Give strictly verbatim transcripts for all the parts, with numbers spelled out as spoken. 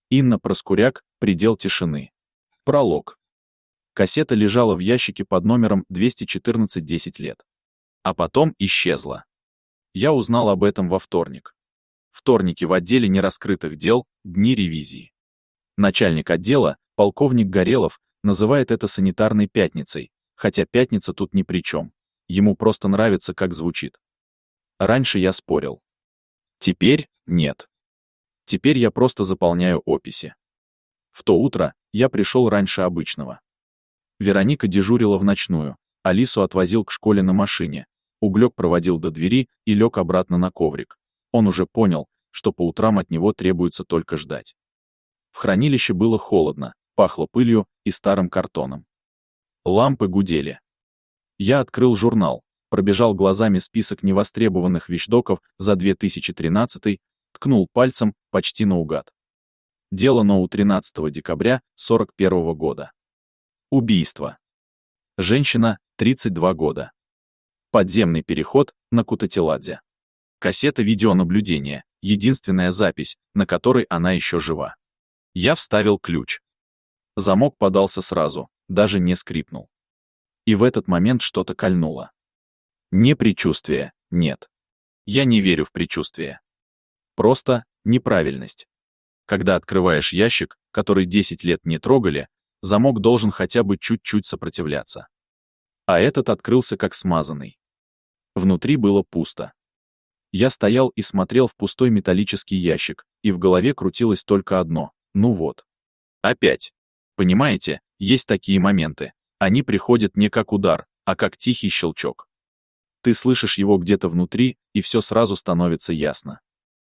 Инна Проскуряк, «Предел тишины». Пролог. Кассета лежала в ящике под номером двести четырнадцать десять лет. А потом исчезла. Я узнал об этом во вторник. Вторники в отделе нераскрытых дел, дни ревизии. Начальник отдела, полковник Горелов, называет это санитарной пятницей, хотя пятница тут ни при чем. Ему просто нравится, как звучит. Раньше я спорил. Теперь нет. Теперь я просто заполняю описи. В то утро я пришел раньше обычного. Вероника дежурила в ночную, Алису отвозил к школе на машине, Углек проводил до двери и лег обратно на коврик. Он уже понял, что по утрам от него требуется только ждать. В хранилище было холодно, пахло пылью и старым картоном. Лампы гудели. Я открыл журнал, пробежал глазами список невостребованных вещдоков за две тысячи тринадцатый, ткнул пальцем почти наугад. Дело НОУ тринадцатого декабря сорок первого года. Убийство. Женщина, тридцать два года. Подземный переход на Кутатиладзе. Кассета видеонаблюдения, единственная запись, на которой она еще жива. Я вставил ключ. Замок подался сразу, даже не скрипнул. И в этот момент что-то кольнуло. Не предчувствие, нет. Я не верю в предчувствие. Просто неправильность. Когда открываешь ящик, который десять лет не трогали, замок должен хотя бы чуть-чуть сопротивляться. А этот открылся как смазанный. Внутри было пусто. Я стоял и смотрел в пустой металлический ящик, и в голове крутилось только одно: ну вот. Опять. Понимаете, есть такие моменты. Они приходят не как удар, а как тихий щелчок. Ты слышишь его где-то внутри, и все сразу становится ясно.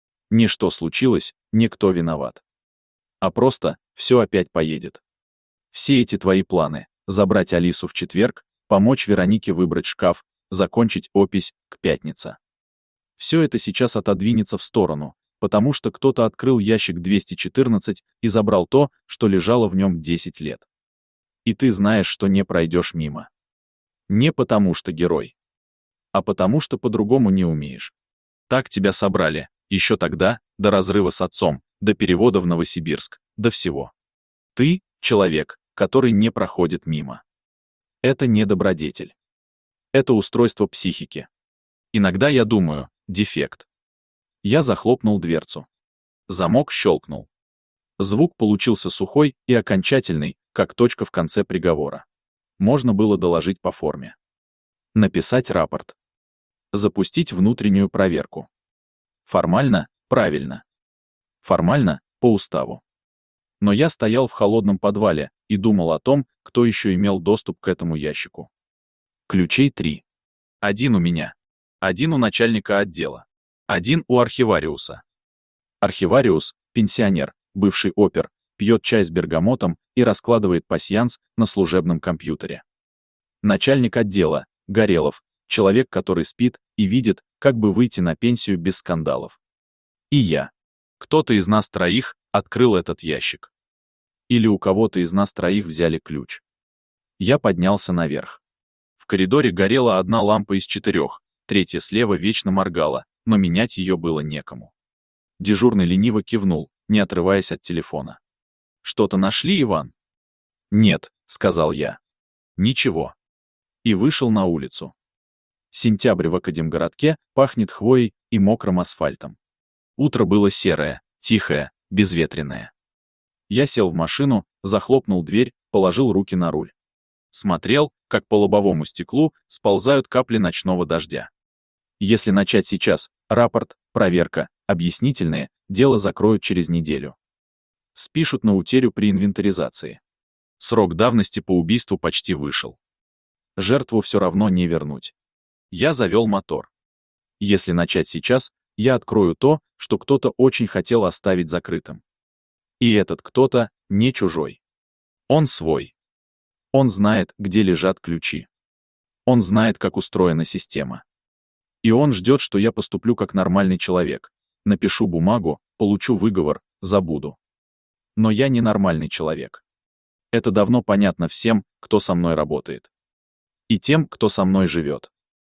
Не что случилось, не кто виноват. А просто все опять поедет. Все эти твои планы — забрать Алису в четверг, помочь Веронике выбрать шкаф, закончить опись к пятнице. Все это сейчас отодвинется в сторону, потому что кто-то открыл ящик двести четырнадцать и забрал то, что лежало в нем десять лет. И ты знаешь, что не пройдешь мимо. Не потому что герой, а потому что по-другому не умеешь. Так тебя собрали, еще тогда, до разрыва с отцом, до перевода в Новосибирск, до всего. Ты — человек, который не проходит мимо. Это не добродетель. Это устройство психики. Иногда я думаю, дефект. Я захлопнул дверцу. Замок щелкнул. Звук получился сухой и окончательный, как точка в конце приговора. Можно было доложить по форме. Написать рапорт. Запустить внутреннюю проверку. Формально — правильно. Формально — по уставу. Но я стоял в холодном подвале и думал о том, кто еще имел доступ к этому ящику. Ключей три. Один у меня. Один у начальника отдела. Один у архивариуса. Архивариус — пенсионер, бывший опер, пьет чай с бергамотом и раскладывает пасьянс на служебном компьютере. Начальник отдела — Горелов, человек, который спит и видит, как бы выйти на пенсию без скандалов. И я. Кто-то из нас троих открыл этот ящик. Или у кого-то из нас троих взяли ключ. Я поднялся наверх. В коридоре горела одна лампа из четырех, третья слева вечно моргала, но менять ее было некому. Дежурный лениво кивнул, не отрываясь от телефона. «Что-то нашли, Иван?» «Нет», — сказал я. «Ничего». И вышел на улицу. Сентябрь в Академгородке пахнет хвоей и мокрым асфальтом. Утро было серое, тихое, безветренное. Я сел в машину, захлопнул дверь, положил руки на руль. Смотрел, как по лобовому стеклу сползают капли ночного дождя. Если начать сейчас, рапорт, проверка, объяснительные, дело закроют через неделю. Спишут на утерю при инвентаризации. Срок давности по убийству почти вышел. Жертву все равно не вернуть. Я завел мотор. Если начать сейчас, я открою то, что кто-то очень хотел оставить закрытым. И этот кто-то не чужой. Он свой. Он знает, где лежат ключи. Он знает, как устроена система. И он ждет, что я поступлю как нормальный человек. Напишу бумагу, получу выговор, забуду. Но я не нормальный человек. Это давно понятно всем, кто со мной работает. И тем, кто со мной живет.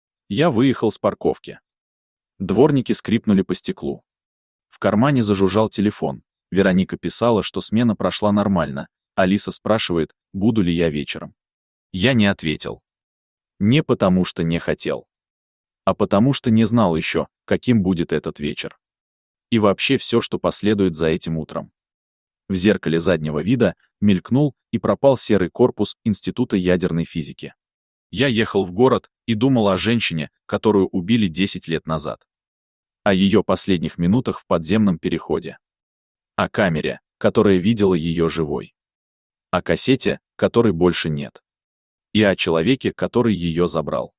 Я выехал с парковки. Дворники скрипнули по стеклу. В кармане зажужжал телефон. Вероника писала, что смена прошла нормально. Алиса спрашивает, буду ли я вечером. Я не ответил. Не потому что не хотел, а потому что не знал еще, каким будет этот вечер. И вообще все, что последует за этим утром. В зеркале заднего вида мелькнул и пропал серый корпус Института ядерной физики. Я ехал в город и думал о женщине, которую убили десять лет назад. О ее последних минутах в подземном переходе. О камере, которая видела ее живой. О кассете, которой больше нет. И о человеке, который ее забрал.